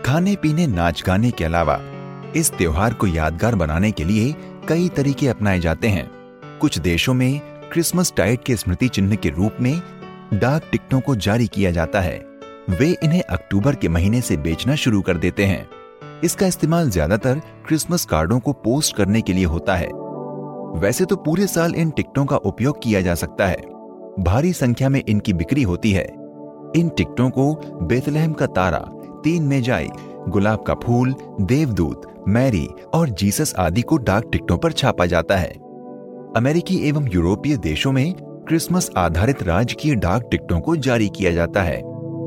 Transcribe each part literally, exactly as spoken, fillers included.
खाने पीने नाच गाने के अलावा इस त्योहार को यादगार बनाने के लिए कई तरीके अपनाए जाते हैं। कुछ देशों में क्रिसमस टाइड के स्मृति चिन्ह के रूप में डाक टिकटों को जारी किया जाता है। वे इन्हें अक्टूबर के महीने से बेचना शुरू कर देते हैं। इसका इस्तेमाल ज्यादातर क्रिसमस कार्डों को पोस्ट करने के लिए होता है। वैसे तो पूरे साल इन टिकटों का उपयोग किया जा सकता है। भारी संख्या में इनकी बिक्री होती है। इन टिकटों को बेथलेहम का तारा, तीन मेजाई, गुलाब का फूल, देवदूत, मैरी और जीसस आदि को डाक टिकटों पर छापा जाता है। अमेरिकी एवं यूरोपीय देशों में क्रिसमस आधारित राजकीय डाक टिकटों को जारी किया जाता है।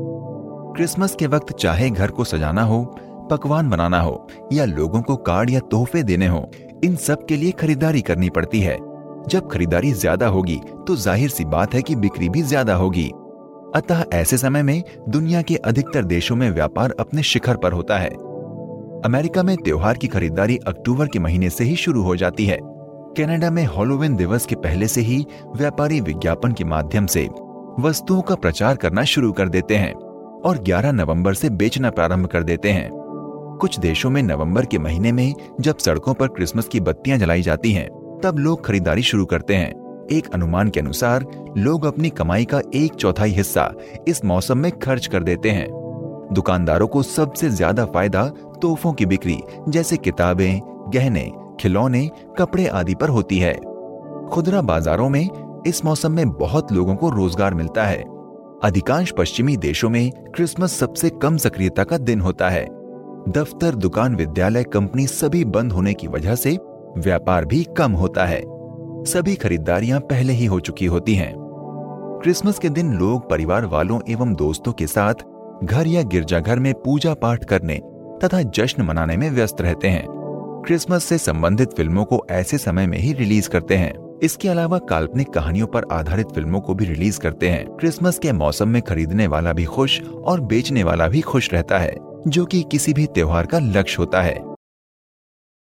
क्रिसमस के वक्त चाहे घर को सजाना हो, पकवान बनाना हो या लोगों को कार्ड या तोहफे देने हो, इन सब के लिए खरीदारी करनी पड़ती है। जब खरीदारी ज्यादा होगी तो जाहिर सी बात है कि बिक्री भी ज्यादा होगी। अतः ऐसे समय में दुनिया के अधिकतर देशों में व्यापार अपने शिखर पर होता है। अमेरिका में त्योहार की खरीदारी अक्टूबर के महीने से ही शुरू हो जाती है। कनाडा में हैलोवीन दिवस के पहले से ही व्यापारी विज्ञापन के माध्यम से वस्तुओं का प्रचार करना शुरू कर देते हैं और ग्यारह नवंबर से बेचना प्रारंभ कर देते हैं। कुछ देशों में नवंबर के महीने में जब सड़कों पर क्रिसमस की बत्तियां जलाई जाती हैं, तब लोग खरीदारी शुरू करते हैं। एक अनुमान के अनुसार लोग अपनी कमाई का एक चौथाई हिस्सा इस मौसम में खर्च कर देते हैं। दुकानदारों को सबसे ज्यादा फायदा तोहफों की बिक्री जैसे किताबें, गहने, खिलौने, कपड़े आदि पर होती है। खुदरा बाजारों में इस मौसम में बहुत लोगों को रोजगार मिलता है। अधिकांश पश्चिमी देशों में क्रिसमस सबसे कम सक्रियता का दिन होता है। दफ्तर, दुकान, विद्यालय, कंपनी सभी बंद होने की वजह से व्यापार भी कम होता है। सभी खरीदारियां पहले ही हो चुकी होती हैं। क्रिसमस के दिन लोग परिवार वालों एवं दोस्तों के साथ घर या गिरजाघर में पूजा पाठ करने तथा जश्न मनाने में व्यस्त रहते हैं। क्रिसमस से संबंधित फिल्मों को ऐसे समय में ही रिलीज करते हैं। इसके अलावा काल्पनिक कहानियों पर आधारित फिल्मों को भी रिलीज करते हैं। क्रिसमस के मौसम में खरीदने वाला भी खुश और बेचने वाला भी खुश रहता है, जो कि किसी भी त्योहार का लक्ष्य होता है।